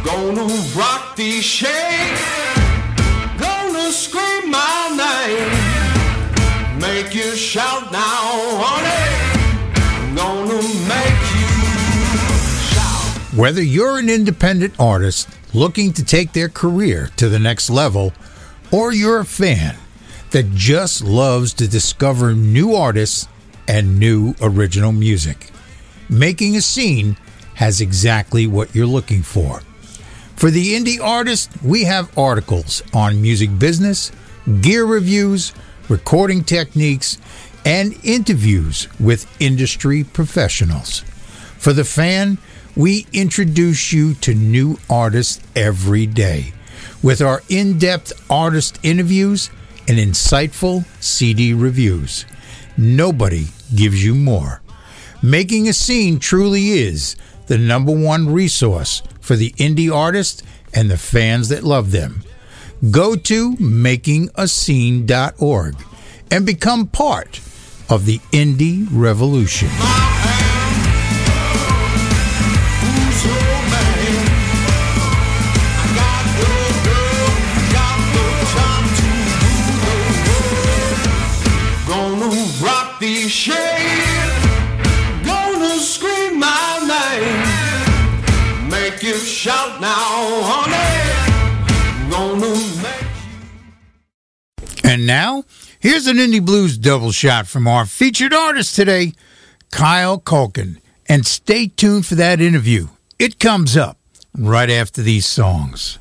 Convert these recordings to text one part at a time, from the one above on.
Gonna rock the shake, gonna scream my name, make you shout now, honey, gonna make you shout. Whether you're an independent artist looking to take their career to the next level, or you're a fan that just loves to discover new artists and new original music, Making a Scene has exactly what you're looking for. For the indie artist, we have articles on music business, gear reviews, recording techniques, and interviews with industry professionals. For the fan, we introduce you to new artists every day with our in-depth artist interviews and insightful CD reviews. Nobody gives you more. Making a Scene truly is the #1 resource for the indie artist and the fans that love them. Go to makingascene.org and become part of the indie revolution. Gonna rock the shade, gonna scream my name, make you shout now, honey, gonna make you. And now, here's an Indie Blues double shot from our featured artist today, Kyle Culkin. And stay tuned for that interview. It comes up right after these songs.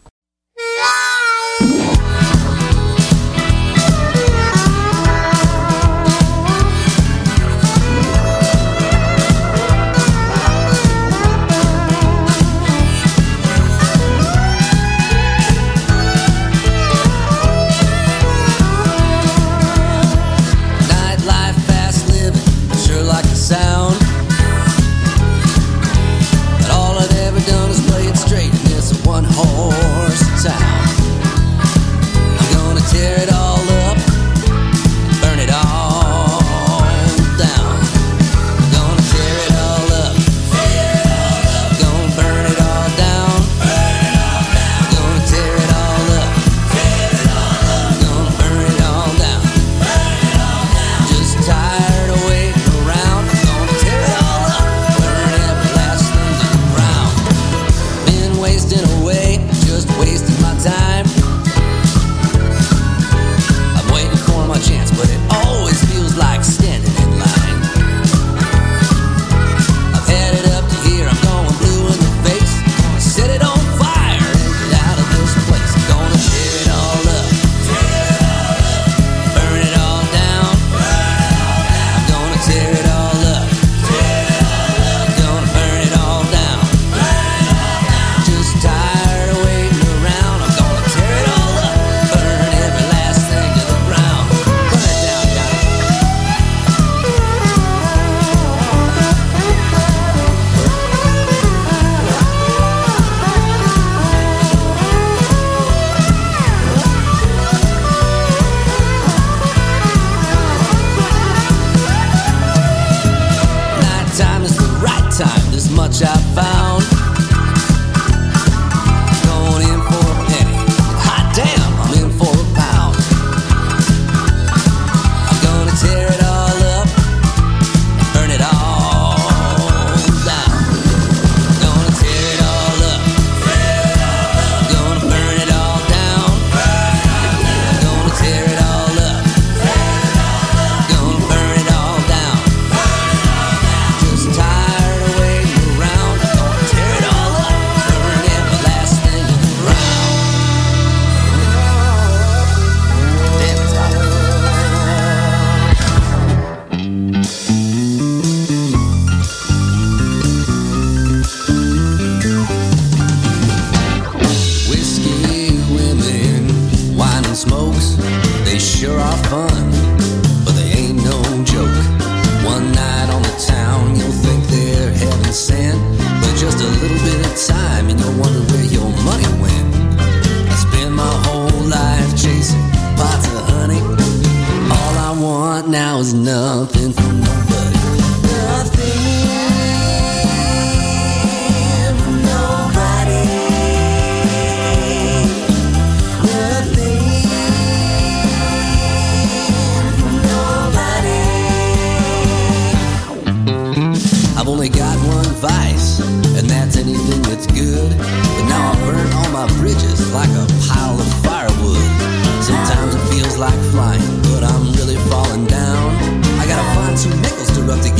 Sound, but all I've ever done is play it straight in this one-horse town. I'm gonna tear it all up, burn it all down. I'm gonna tear it all up, gonna burn it all down. I'm gonna tear it all up, gonna burn it all down. Just tired of waiting around. Wasting my time. I'm waiting for my chance, but it always feels like standing in line. I've had it up to here, I'm going blue in the face. Gonna set it on fire and get out of this place. I'm gonna tear it all up, burn it all down. I'm gonna tear it all up, gonna burn it all down. Just tired of waiting. This much I found. Going in for a penny. Hot damn, I'm in for a pound. I'm gonna tear it all up, burn it all down. I'm gonna tear it all up, gonna burn it all down. I'm gonna tear it all up, gonna burn it all down. Just tired of waiting around. I'm gonna tear it all up, burn every last thing in the ground. Damn, it's hot. Whiskey, women, wine and smokes, they sure are fun, but they ain't no joke. One night on the town, you'll think they're heaven sent, but just a little bit of time and you'll wonder where your money went. I spent my whole life chasing pots of honey. All I want now is nothing from nobody. Nothing from nobody.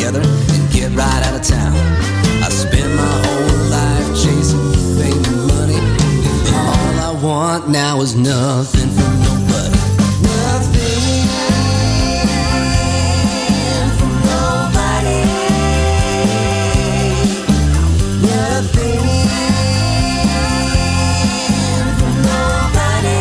together and get right out of town. I spent my whole life chasing fame and money, and all I want now is nothing from nobody. Nothing from nobody. Nothing from nobody.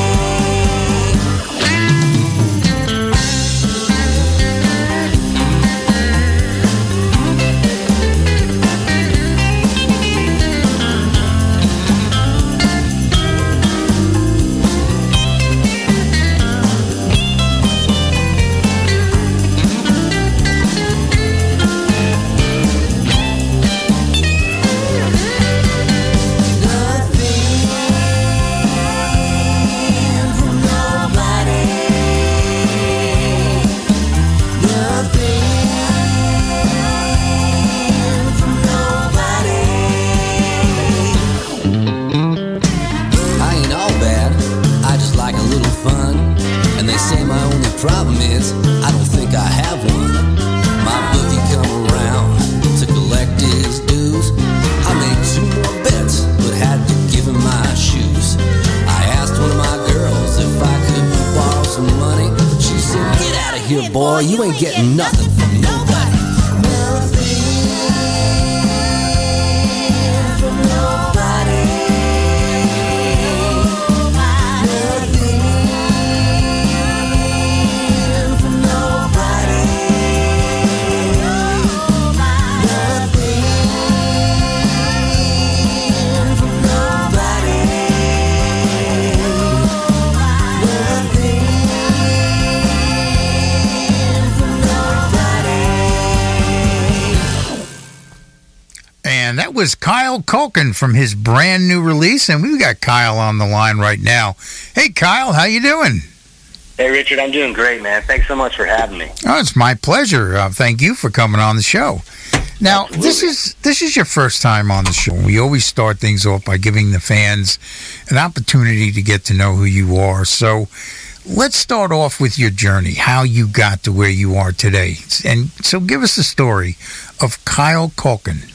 Problem is, I don't think I have one. My bookie come around to collect his dues. I made 2 more bets, but had to give him my shoes. I asked one of my girls if I could borrow some money. She said, "Get out of here, boy, you ain't getting nothing from nobody." Nothing from nobody. And that was Kyle Culkin from his brand new release, and we've got Kyle on the line right now. Hey, Kyle, how you doing? Hey, Richard, I'm doing great, man. Thanks so much for having me. Oh, it's my pleasure. Thank you for coming on the show. Now, this is your first time on the show. We always start things off by giving the fans an opportunity to get to know who you are. So let's start off with your journey, how you got to where you are today. And so give us the story of Kyle Culkin.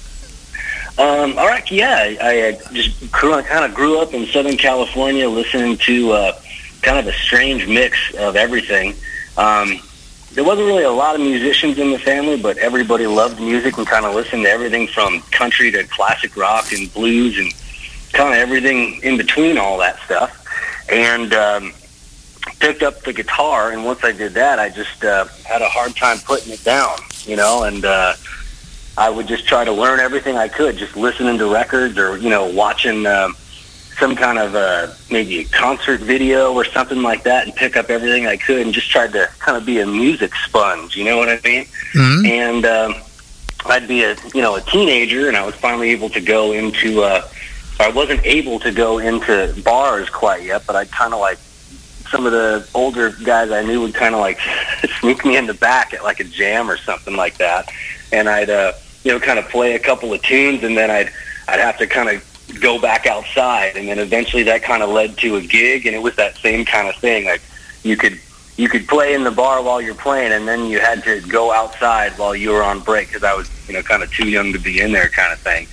All right, yeah, I just kind of grew up in Southern California listening to kind of a strange mix of everything. There wasn't really a lot of musicians in the family, but everybody loved music and kind of listened to everything from country to classic rock and blues and kind of everything in between all that stuff. And picked up the guitar, and once I did that, I just had a hard time putting it down, you know, and I would just try to learn everything I could, just listening to records or, you know, watching some kind of maybe a concert video or something like that and pick up everything I could and just tried to kind of be a music sponge, you know what I mean? Mm-hmm. And I'd be a teenager, and I was finally able to go into, I wasn't able to go into bars quite yet, but I'd kind of like, some of the older guys I knew would kind of like sneak me in the back at like a jam or something like that. And I'd, kind of play a couple of tunes, and then I'd have to kind of go back outside. And then eventually that kind of led to a gig, and it was that same kind of thing. Like you could play in the bar while you're playing, and then you had to go outside while you were on break because I was, kind of too young to be in there kind of thing.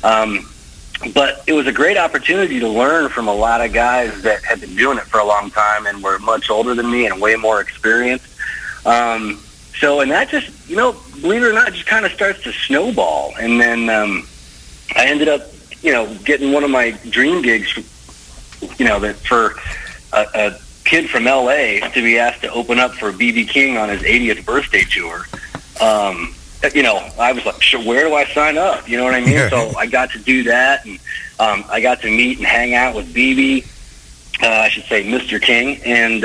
But it was a great opportunity to learn from a lot of guys that had been doing it for a long time and were much older than me and way more experienced. And that just, believe it or not, just kind of starts to snowball. And then I ended up, getting one of my dream gigs, that for a kid from L.A. to be asked to open up for B.B. King on his 80th birthday tour. I was like, sure, where do I sign up? You know what I mean? So I got to do that, and I got to meet and hang out with BB, I should say Mr. King, and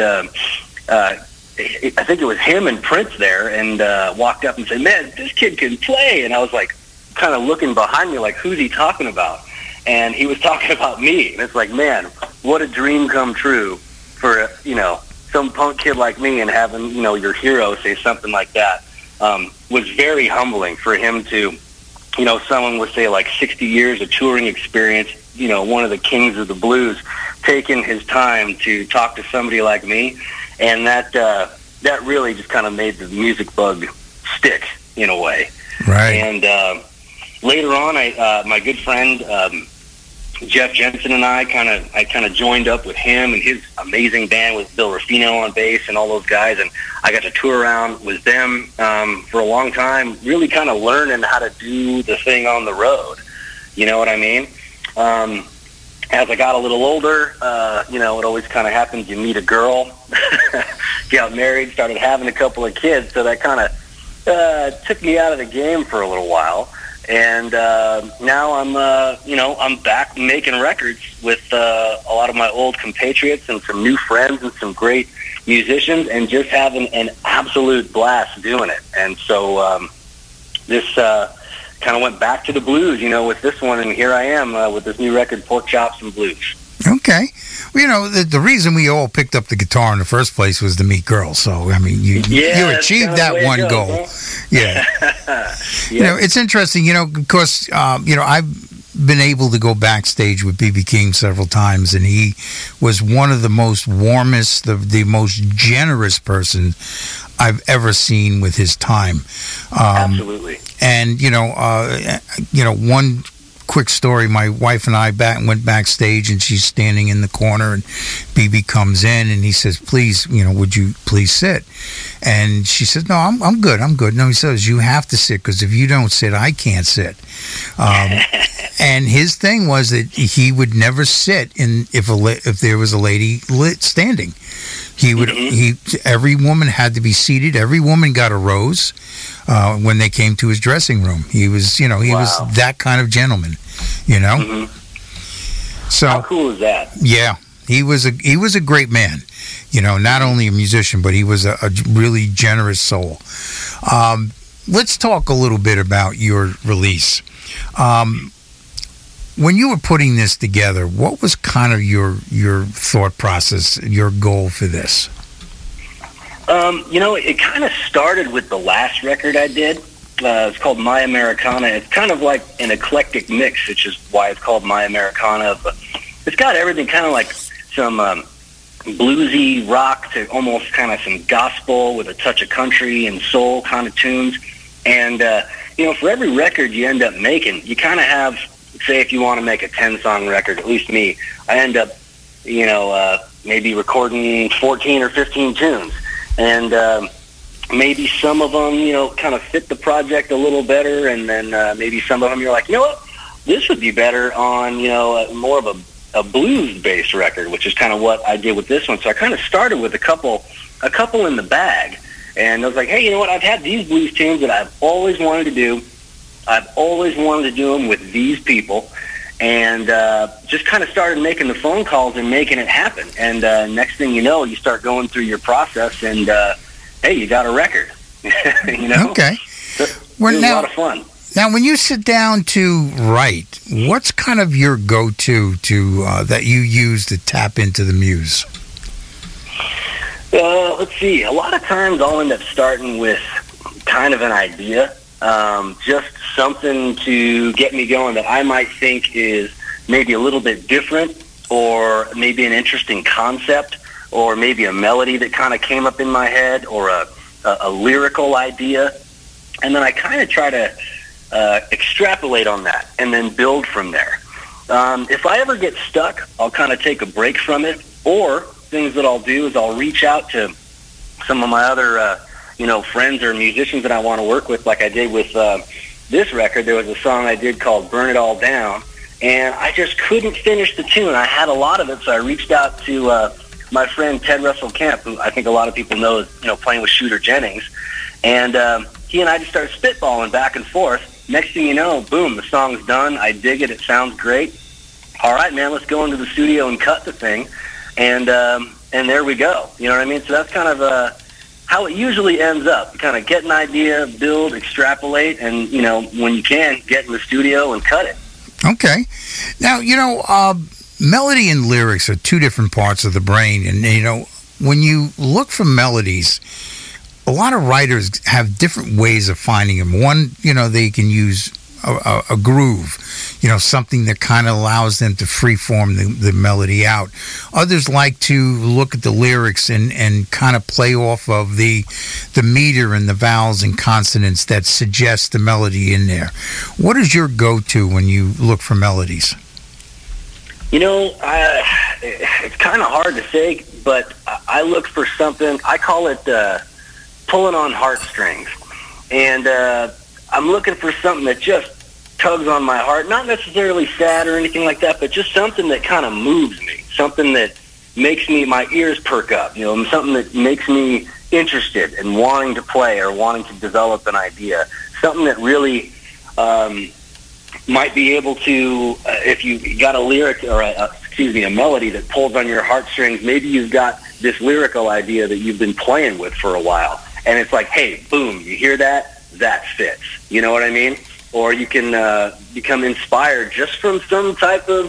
I think it was him and Prince there, and walked up and said, man, this kid can play. And I was like, kind of looking behind me like, who's he talking about? And he was talking about me. And it's like, man, what a dream come true for, some punk kid like me, and having, your hero say something like that. Was very humbling for him to, someone with, say, like 60 years of touring experience, one of the kings of the blues, taking his time to talk to somebody like me. And that really just kind of made the music bug stick, in a way. Right. And later on, my good friend Jeff Jensen and I kind of joined up with him and his amazing band with Bill Ruffino on bass and all those guys, and I got to tour around with them for a long time, really kind of learning how to do the thing on the road. You know what I mean? As I got a little older, it always kind of happens. You meet a girl, got married, started having a couple of kids, so that kind of took me out of the game for a little while. And now I'm back making records with a lot of my old compatriots and some new friends and some great musicians, and just having an absolute blast doing it. And so this kind of went back to the blues, with this one, and here I am with this new record, Pork Chops and Blues. Okay. Well, the reason we all picked up the guitar in the first place was to meet girls. So, I mean, you achieved that one goal. Huh? Yeah. Yeah. It's interesting, because, I've been able to go backstage with B.B. King several times, and he was one of the most warmest, the most generous person I've ever seen with his time. Absolutely. And, one quick story, my wife and I went backstage, and she's standing in the corner, and BB comes in, and he says, please, would you please sit? And she says, no, I'm good. No, he says, you have to sit, because if you don't sit, I can't sit. And his thing was that he would never sit if there was a lady standing. He would. Every woman had to be seated. Every woman got a rose when they came to his dressing room. He was, he was that kind of gentleman. So how cool is that? Yeah, he was a great man. Not only a musician, but he was a really generous soul. Let's talk a little bit about your release. When you were putting this together, what was kind of your thought process, your goal for this? It kind of started with the last record I did. It's called My Americana. It's kind of like an eclectic mix, which is why it's called My Americana. But it's got everything, kind of like some bluesy rock to almost kind of some gospel with a touch of country and soul kind of tunes. And, for every record you end up making, you kind of have, say if you want to make a 10-song record, at least me, I end up, maybe recording 14 or 15 tunes. And maybe some of them, kind of fit the project a little better, and then maybe some of them you're like, this would be better on, more of a blues-based record, which is kind of what I did with this one. So I kind of started with a couple in the bag, and I was like, hey, you know what? I've had these blues tunes that I've always wanted to do. I've always wanted to do them with these people, and just kind of started making the phone calls and making it happen. And next thing you know, you start going through your process, and hey, you got a record. Okay. So it was a lot of fun. Now, when you sit down to write, what's kind of your go-to that you use to tap into the muse? Let's see. A lot of times I'll end up starting with kind of an idea. Just something to get me going that I might think is maybe a little bit different, or maybe an interesting concept, or maybe a melody that kind of came up in my head, or a lyrical idea. And then I kind of try to extrapolate on that and then build from there. If I ever get stuck, I'll kind of take a break from it, or things that I'll do is I'll reach out to some of my other friends or musicians that I want to work with, like I did with this record. There was a song I did called Burn It All Down, and I just couldn't finish the tune. I had a lot of it, so I reached out to my friend Ted Russell Kemp, who I think a lot of people know is, playing with Shooter Jennings, and he and I just started spitballing back and forth. Next thing you know, boom, the song's done. I dig it. It sounds great. All right, man, let's go into the studio and cut the thing, and there we go. You know what I mean? So that's kind of how it usually ends up. You kind of get an idea, build, extrapolate, and, when you can, get in the studio and cut it. Okay. Now, melody and lyrics are two different parts of the brain. And, when you look for melodies, a lot of writers have different ways of finding them. One, they can use a groove. something that kind of allows them to freeform the melody out. Others like to look at the lyrics and kind of play off of the meter and the vowels and consonants that suggest the melody in there. What is your go-to when you look for melodies? It's kind of hard to say, but I look for something, I call it pulling on heartstrings. And I'm looking for something that just tugs on my heart, not necessarily sad or anything like that, but just something that kind of moves me, something that makes my ears perk up, something that makes me interested in wanting to play or wanting to develop an idea, something that really might be able to, if you got a lyric or a melody that pulls on your heartstrings, maybe you've got this lyrical idea that you've been playing with for a while, and it's like, hey, boom, you hear that fits. You know what I mean? Or you can become inspired just from some type of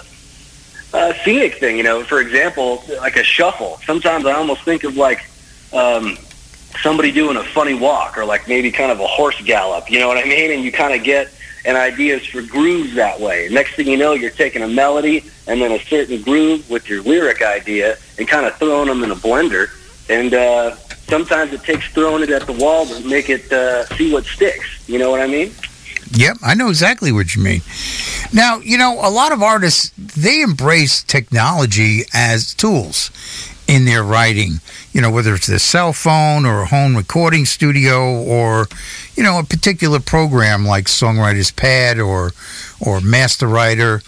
scenic thing. For example, like a shuffle. Sometimes I almost think of like somebody doing a funny walk, or like maybe kind of a horse gallop. You know what I mean? And you kind of get an ideas for grooves that way. Next thing you know, you're taking a melody and then a certain groove with your lyric idea and kind of throwing them in a blender. And sometimes it takes throwing it at the wall to make it see what sticks. You know what I mean? Yep, I know exactly what you mean. Now, a lot of artists, they embrace technology as tools in their writing, whether it's their cell phone or a home recording studio or, a particular program like Songwriter's Pad or Master Writer.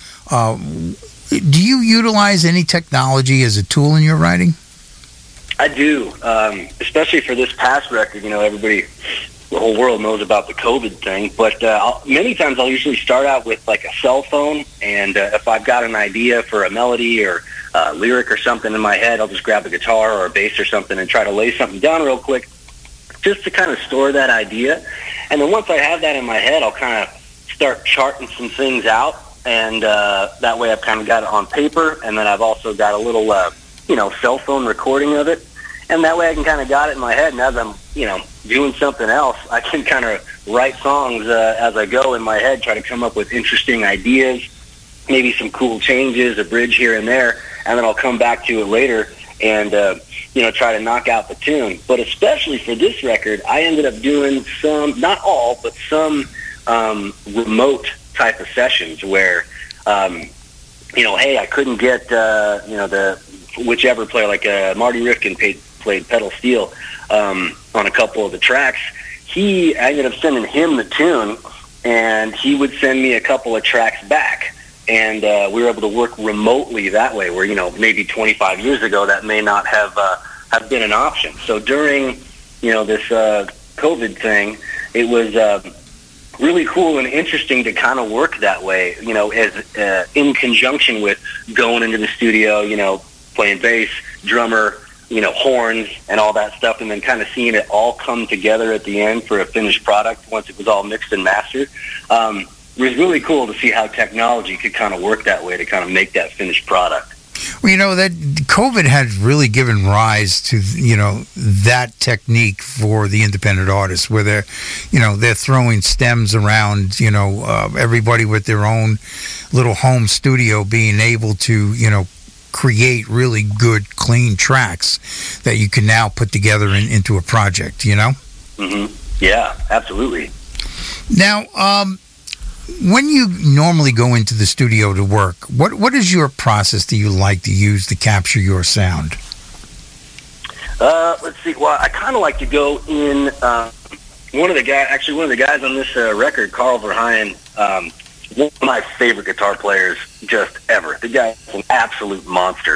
Do you utilize any technology as a tool in your writing? I do, especially for this past record. Everybody, the whole world knows about the COVID thing, but many times I'll usually start out with like a cell phone, and if I've got an idea for a melody or a lyric or something in my head, I'll just grab a guitar or a bass or something and try to lay something down real quick just to kind of store that idea. And then once I have that in my head, I'll kind of start charting some things out, and that way I've kind of got it on paper, and then I've also got a little cell phone recording of it. And that way I can kind of got it in my head, and as I'm, doing something else, I can kind of write songs as I go in my head, try to come up with interesting ideas, maybe some cool changes, a bridge here and there, and then I'll come back to it later and, try to knock out the tune. But especially for this record, I ended up doing some, not all, but some remote type of sessions where, hey, I couldn't get, the whichever player, like Marty Rifkin played pedal steel on a couple of the tracks. I ended up sending him the tune, and he would send me a couple of tracks back. And we were able to work remotely that way, where, maybe 25 years ago that may not have been an option. So during, this COVID thing, it was really cool and interesting to kind of work that way, as in conjunction with going into the studio, playing bass, drummer, horns and all that stuff, and then kind of seeing it all come together at the end for a finished product once it was all mixed and mastered. It was really cool to see how technology could kind of work that way to kind of make that finished product. Well, that COVID has really given rise to, that technique for the independent artists, where they're throwing stems around, everybody with their own little home studio being able to, create really good, clean tracks that you can now put together into a project, Mm-hmm. Yeah, absolutely. Now, when you normally go into the studio to work, what is your process that you like to use to capture your sound? Let's see. Well, I kind of like to go in. One of the guys on this record, Carl Verheyen, one of my favorite guitar players just ever. The guy's an absolute monster.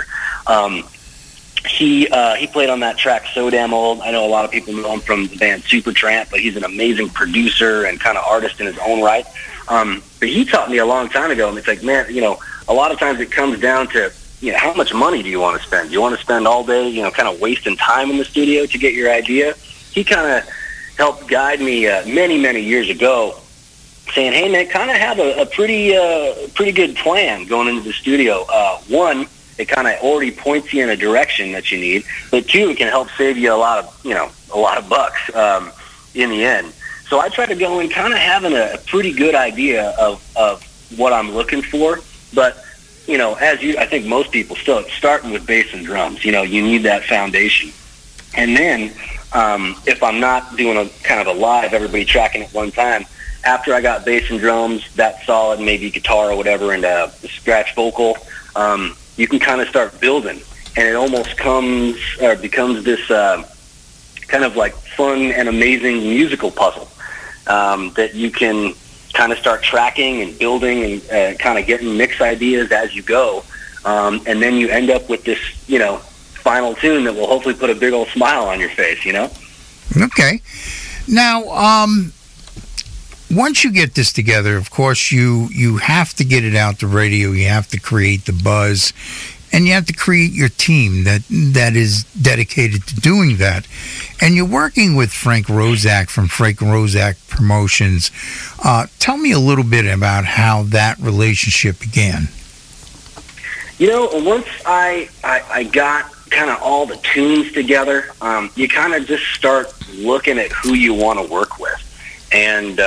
He played on that track So Damn Old. I know a lot of people know him from the band Supertramp, but he's an amazing producer and kind of artist in his own right. But he taught me a long time ago, and it's like, man, a lot of times it comes down to, how much money do you want to spend? Do you want to spend all day, kind of wasting time in the studio to get your idea? He kind of helped guide me many, many years ago, saying, hey, man, kind of have a pretty good plan going into the studio. One, it kind of already points you in a direction that you need, but two, it can help save you a lot of bucks in the end. So I try to go in kind of having a pretty good idea of what I'm looking for. But, you know, I think most people still starting with bass and drums, you know, you need that foundation. And then if I'm not doing a kind of a live, everybody tracking at one time, after I got bass and drums, that's solid, maybe guitar or whatever, and a scratch vocal, you can kind of start building. And it almost becomes this kind of like fun and amazing musical puzzle that you can kind of start tracking and building and kind of getting mix ideas as you go. And then you end up with this, you know, final tune that will hopefully put a big old smile on your face, you know? Okay. Now, once you get this together, of course, you have to get it out to radio. You have to create the buzz, and you have to create your team that is dedicated to doing that. And you're working with Frank Roszak from Frank Roszak Promotions. Tell me a little bit about how that relationship began. You know, once I got kind of all the tunes together, you kind of just start looking at who you want to work with. And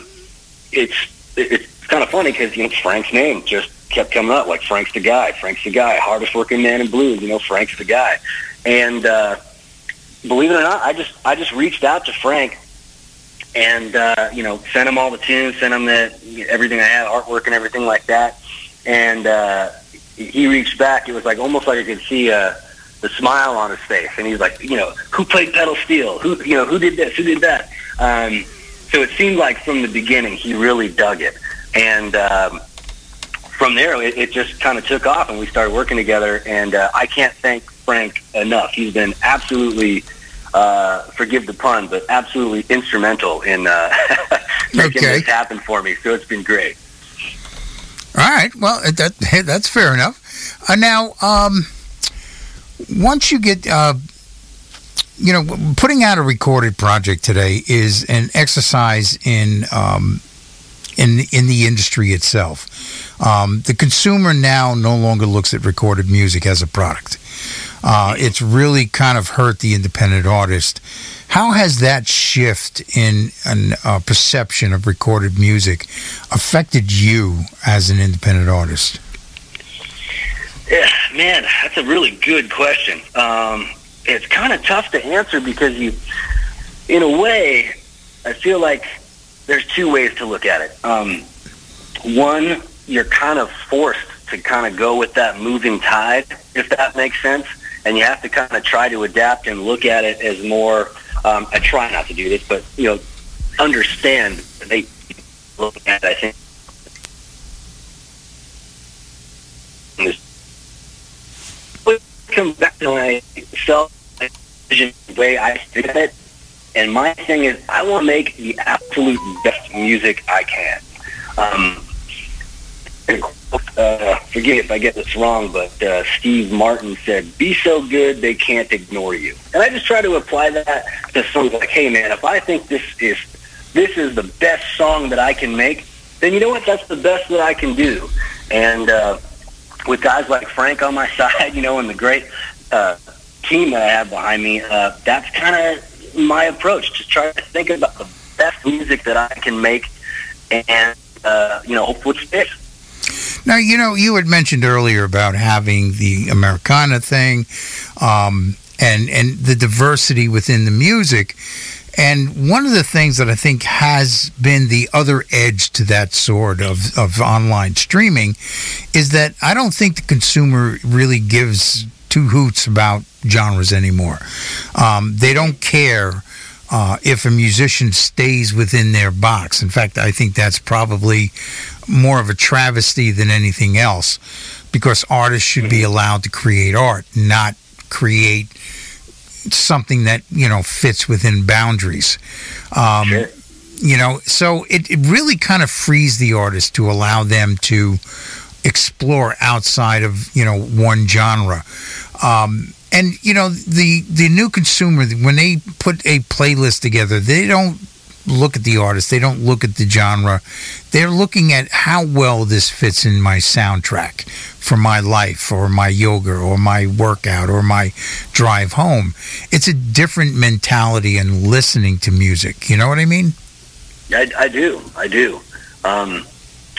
it's kind of funny because, you know, Frank's name just kept coming up, like Frank's the guy, hardest working man in blues, you know, Frank's the guy. And believe it or not, I just reached out to Frank and, you know, sent him all the tunes, sent him everything I had, artwork and everything like that. And he reached back. It was like almost like I could see the smile on his face. And he's like, you know, who played pedal steel? Who did this? Who did that? So it seemed like from the beginning he really dug it. And from there, it just kind of took off, and we started working together. And I can't thank Frank enough. He's been absolutely, forgive the pun, but absolutely instrumental in making this happen for me. So it's been great. All right. Well, that's fair enough. Now, once you get, you know, putting out a recorded project today is an exercise in the industry itself. The consumer now no longer looks at recorded music as a product. It's really kind of hurt the independent artist. How has that shift in perception of recorded music affected you as an independent artist? Yeah, man, that's a really good question. It's kind of tough to answer because in a way, I feel like there's two ways to look at it. One, you're kind of forced to kind of go with that moving tide, if that makes sense. And you have to kind of try to adapt and look at it as more, I try not to do this, but, you know, understand that they look at it, I think, come back to my self-vision, the way I see it. And my thing is, I want to make the absolute best music I can. Forgive me if I get this wrong, but Steve Martin said, "Be so good they can't ignore you." And I just try to apply that to songs like, hey man, if I think this is the best song that I can make, then you know what? That's the best that I can do. And with guys like Frank on my side, you know, and the great team that I have behind me, that's kind of my approach, to try to think about the best music that I can make and, you know, hope it sticks. Now, you know, you had mentioned earlier about having the Americana thing and the diversity within the music. And one of the things that I think has been the other edge to that sword of online streaming is that I don't think the consumer really gives two hoots about genres anymore. They don't care if a musician stays within their box. In fact, I think that's probably more of a travesty than anything else, because artists should be allowed to create art, not create something that, you know, fits within boundaries. Sure. You know, so it really kind of frees the artist to allow them to explore outside of, you know, one genre. And, you know, the new consumer, when they put a playlist together, they don't look at the artist. They don't look at the genre. They're looking at how well this fits in my soundtrack for my life or my yoga or my workout or my drive home. It's a different mentality in listening to music. You know what I mean? I do.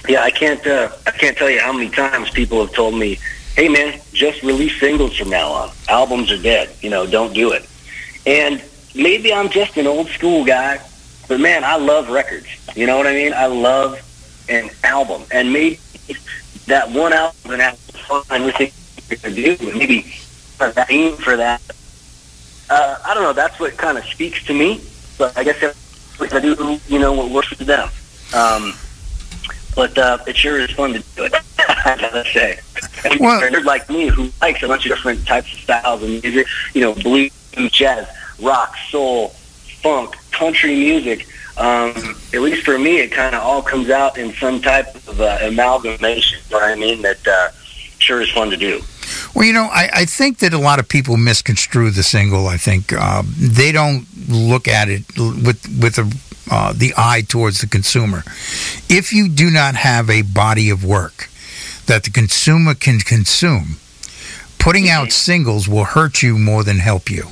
Yeah, I can't tell you how many times people have told me, "Hey, man, just release singles from now on. Albums are dead. Don't do it." And maybe I'm just an old school guy, but man, I love records. You know what I mean? I love an album, and maybe that one album and have fun with it to do, and maybe aim for that. I don't know. That's what kind of speaks to me. But I guess I do, what works for them. But it sure is fun to do it, I gotta say. And Well- a nerd like me who likes a bunch of different types of styles of music, blues, jazz, rock, soul, funk, country music. At least for me, it kind of all comes out in some type of amalgamation, you know what I mean, that sure is fun to do. Well, I think that a lot of people misconstrue the single. I think they don't look at it with the eye towards the consumer. If you do not have a body of work that the consumer can consume, putting out singles will hurt you more than help you.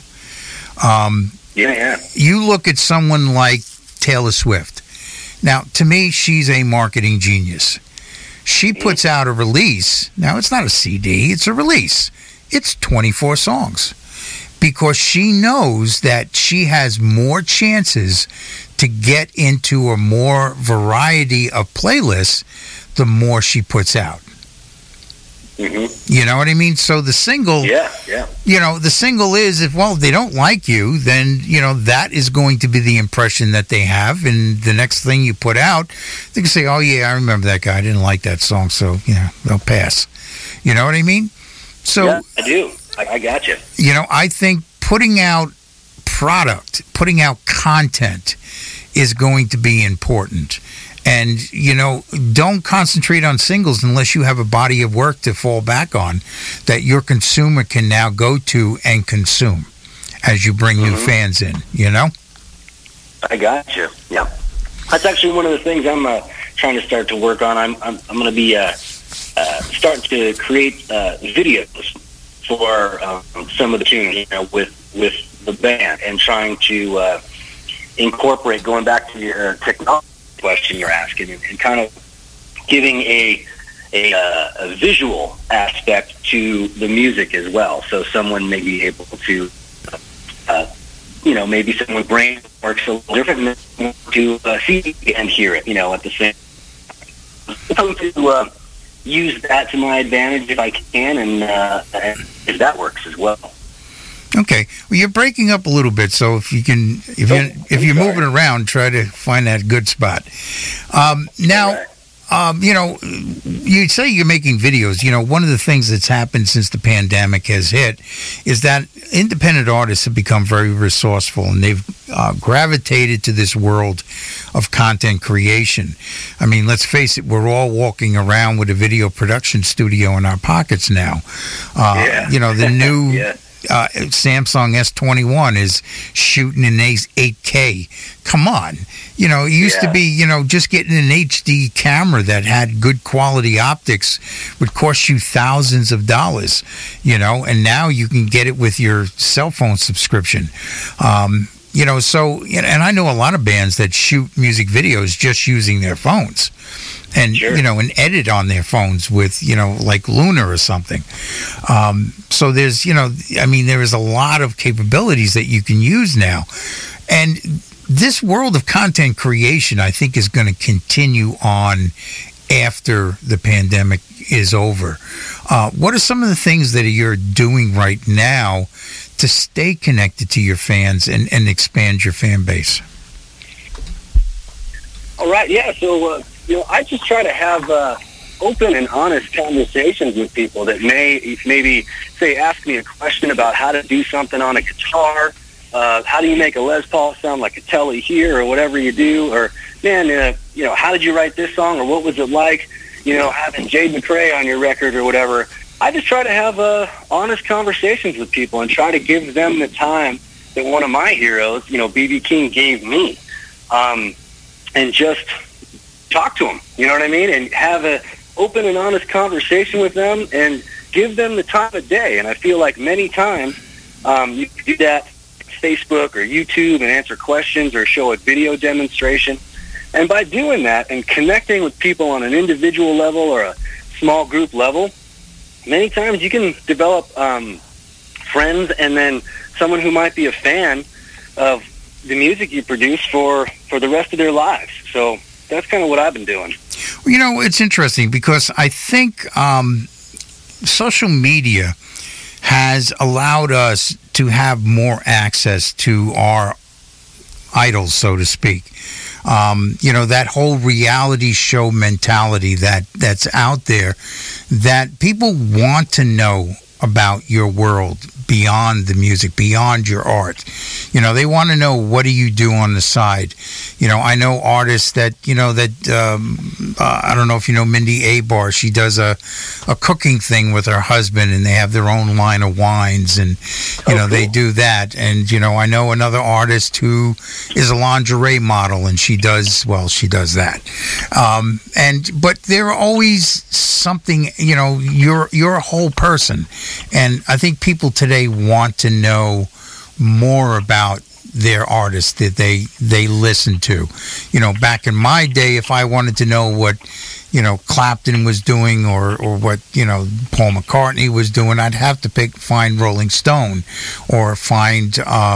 Yeah. You look at someone like Taylor Swift. Now, to me, she's a marketing genius. She puts out a release. Now, it's not a CD, it's a release. It's 24 songs because she knows that she has more chances to get into a more variety of playlists the more she puts out. Mm-hmm. You know what I mean? So the single, Yeah. the single is, if they don't like you, then, that is going to be the impression that they have. And the next thing you put out, they can say, oh, yeah, I remember that guy. I didn't like that song. So, they'll pass. You know what I mean? So, Yeah, I do. I got you. I think putting out product, putting out content is going to be important. And, don't concentrate on singles unless you have a body of work to fall back on that your consumer can now go to and consume as you bring new fans in, I got you. Yeah. That's actually one of the things I'm trying to start to work on. I'm going to be starting to create videos for some of the tunes, with the band, and trying to incorporate, going back to your technology question you're asking, and kind of giving a visual aspect to the music as well. So someone may be able to, maybe someone's brain works a little different to see and hear it, at the same time. To use that to my advantage if I can, and if that works as well. Okay. Well, you're breaking up a little bit, so if you're moving around, try to find that good spot. Now, you say you're making videos. One of the things that's happened since the pandemic has hit is that independent artists have become very resourceful, and they've gravitated to this world of content creation. I mean, let's face it, we're all walking around with a video production studio in our pockets now. The new... Yeah. Samsung S21 is shooting in 8K. Come on. It used to be, just getting an HD camera that had good quality optics would cost you thousands of dollars, and now you can get it with your cell phone subscription. And I know a lot of bands that shoot music videos just using their phones. And, sure. And edit on their phones with, like Luna or something. So there's, there is a lot of capabilities that you can use now. And this world of content creation, I think, is going to continue on after the pandemic is over. What are some of the things that you're doing right now to stay connected to your fans and expand your fan base? All right, yeah. So, I just try to have open and honest conversations with people that maybe say, ask me a question about how to do something on a guitar. How do you make a Les Paul sound like a Tele here, or whatever you do? Or, man, how did you write this song, or what was it like, having Jade McRae on your record or whatever? I just try to have honest conversations with people and try to give them the time that one of my heroes, B.B. King, gave me, and just talk to them, you know what I mean? And have an open and honest conversation with them and give them the time of day. And I feel like many times you can do that on Facebook or YouTube and answer questions or show a video demonstration. And by doing that and connecting with people on an individual level or a small group level, many times you can develop friends and then someone who might be a fan of the music you produce for the rest of their lives. So that's kind of what I've been doing. You know, it's interesting because I think social media has allowed us to have more access to our idols, so to speak. You know, that whole reality show mentality that's out there, that people want to know about your world beyond the music, beyond your art. You know, they want to know, what do you do on the side? You know, I know artists that, you know, that, I don't know if you know Mindy Abar. She does a cooking thing with her husband, and they have their own line of wines, and, you know, cool. They do that. And, you know, I know another artist who is a lingerie model, and she does that. But they're always something, you know, you're a whole person. And I think people today want to know more about their artists that they listen to. You know, back in my day, if I wanted to know what, you know, Clapton was doing or what, you know, Paul McCartney was doing, I'd have to find Rolling Stone or find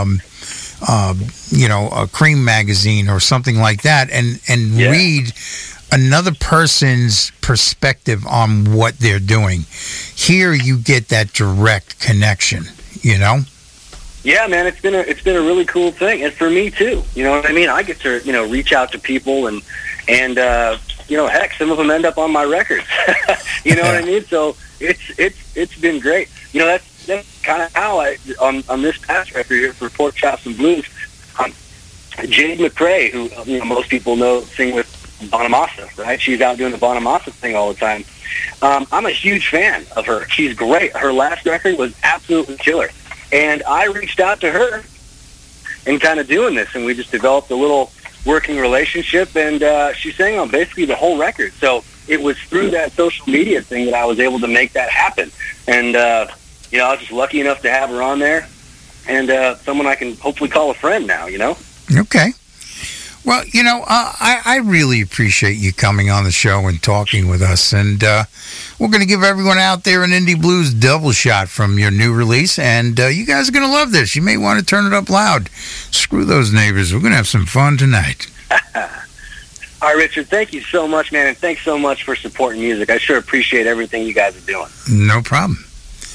you know, a Cream magazine or something like that, and read another person's perspective on what they're doing. Here you get that direct connection, you know? Yeah, man, it's been a really cool thing, and for me too. You know what I mean? I get to, you know, reach out to people, and you know, heck, some of them end up on my records. You know what I mean? So it's been great. You know, that's kind of how I on this past record here for Pork Chops and Blues. Jade McRae, who, you know, most people know, sing with Bonamassa, right? She's out doing the Bonamassa thing all the time. I'm a huge fan of her. She's great. Her last record was absolutely killer. And I reached out to her and kind of doing this, and we just developed a little working relationship, and she sang on basically the whole record. So it was through that social media thing that I was able to make that happen. And, you know, I was just lucky enough to have her on there, and someone I can hopefully call a friend now, you know? Okay. Well, you know, I really appreciate you coming on the show and talking with us. And we're going to give everyone out there an Indie Blues double shot from your new release. And you guys are going to love this. You may want to turn it up loud. Screw those neighbors. We're going to have some fun tonight. All right, Richard, thank you so much, man. And thanks so much for supporting music. I sure appreciate everything you guys are doing. No problem.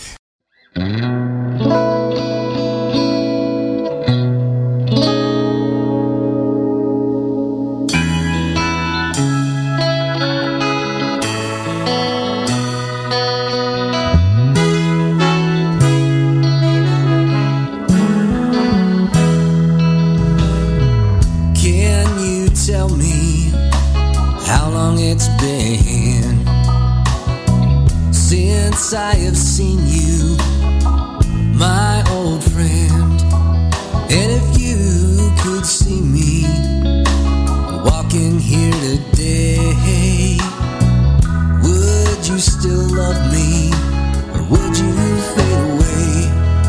I have seen you, my old friend. And if you could see me walking here today, would you still love me, or would you fade away?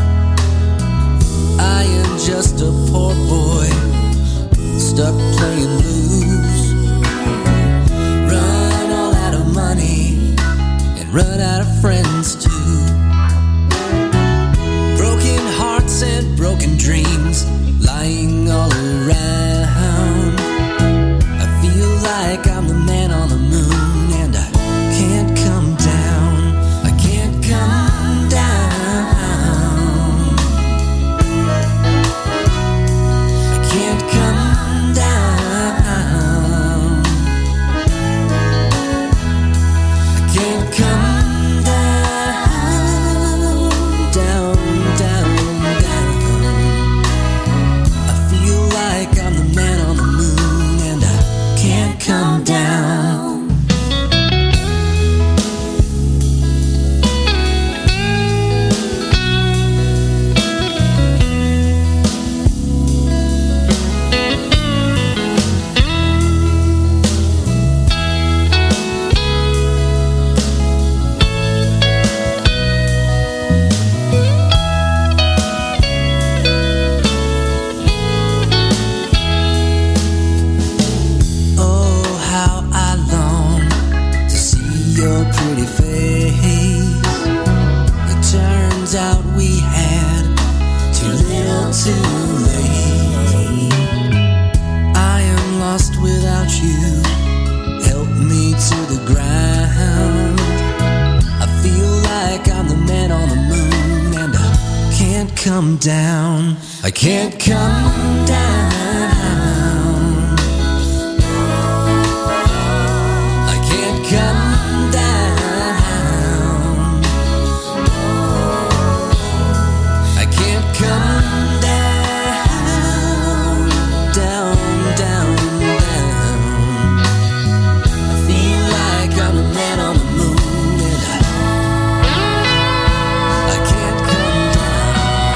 I am just a poor boy, stuck playing blues, run all out of money, run out of friends too. Broken hearts and broken dreams lying all around. I feel like I'm the man on the moon, and I can't come down. I can't come down. I can't come down. I can't come. I'm the your pretty face. It turns out we had too little too late. I am lost without you. Help me to the ground. I feel like I'm the man on the moon, and I can't come down. I can't come down. I can't come down. I can't come down, down, down, down. I feel like I'm the man on the moon, and I can't come down.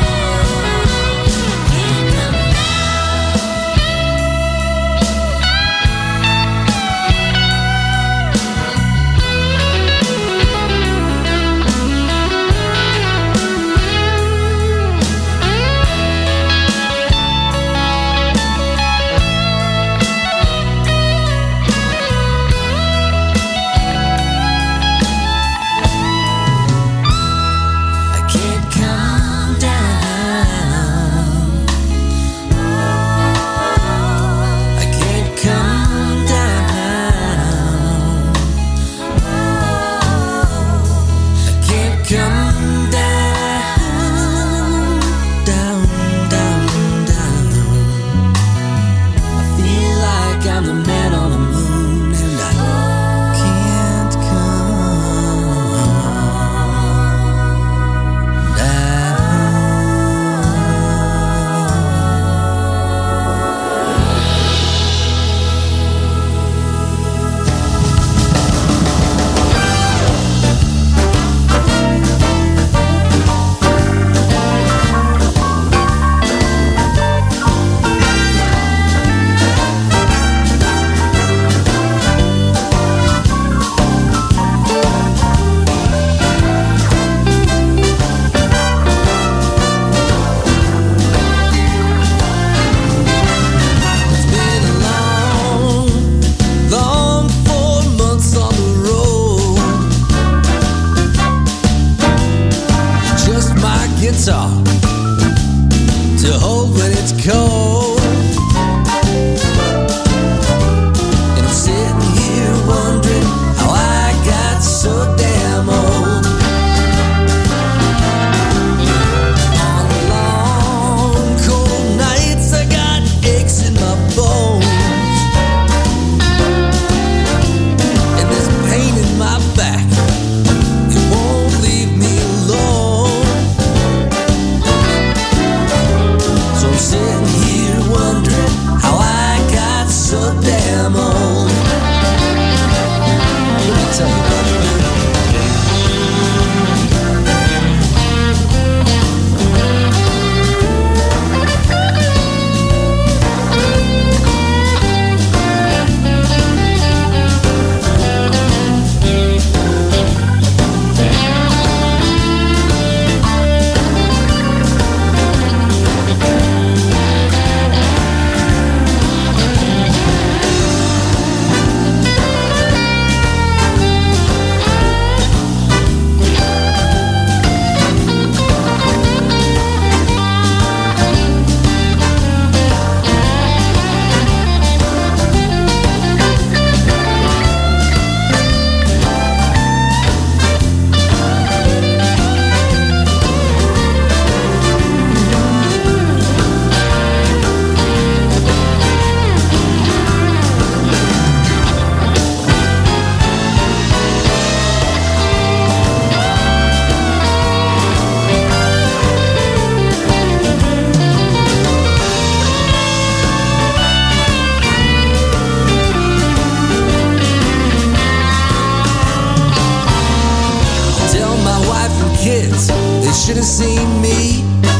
should have seen me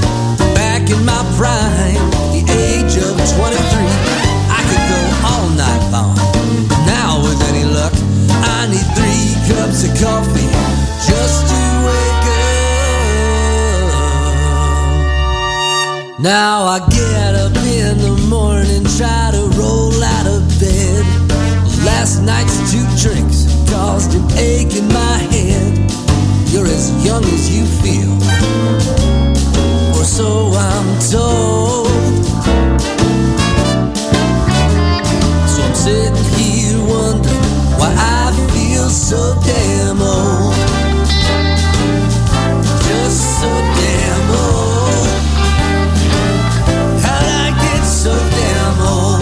back in my prime, the age of 23. I could go all night long. Now with any luck, I need 3 cups of coffee just to wake up. Now I get up in the morning, try to roll out of bed. Last night's 2 drinks, call caused an ache in my head. You're as young as you feel, or so I'm told. So I'm sitting here wondering why I feel so damn old. Just so damn old. How'd I get so damn old?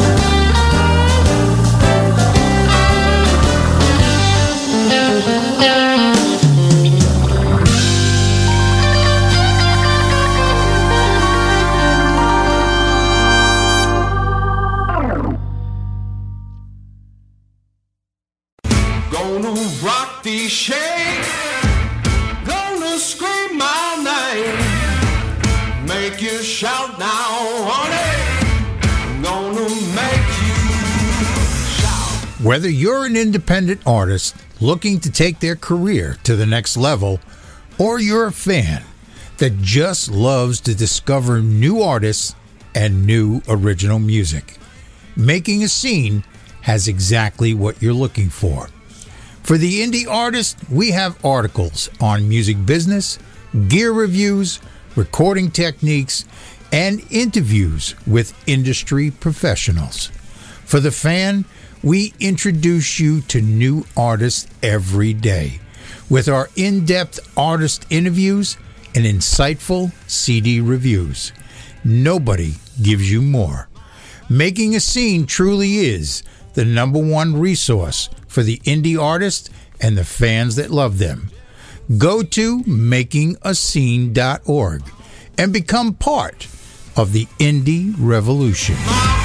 Gonna rock the shade, gonna scream my name, make you shout now, honey, gonna make you shout. Whether you're an independent artist looking to take their career to the next level, or you're a fan that just loves to discover new artists and new original music, Making a Scene has exactly what you're looking for. For the indie artist, we have articles on music business, gear reviews, recording techniques, and interviews with industry professionals. For the fan, we introduce you to new artists every day with our in-depth artist interviews and insightful CD reviews. Nobody gives you more. Making a Scene truly is the #1 resource for the indie artists and the fans that love them. Go to makingascene.org and become part of the indie revolution.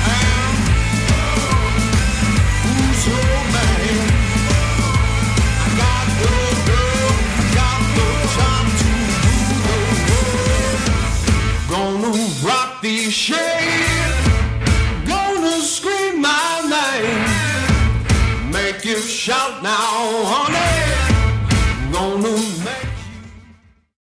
Gonna rock the shade, gonna scream my name, make you shout now, honey.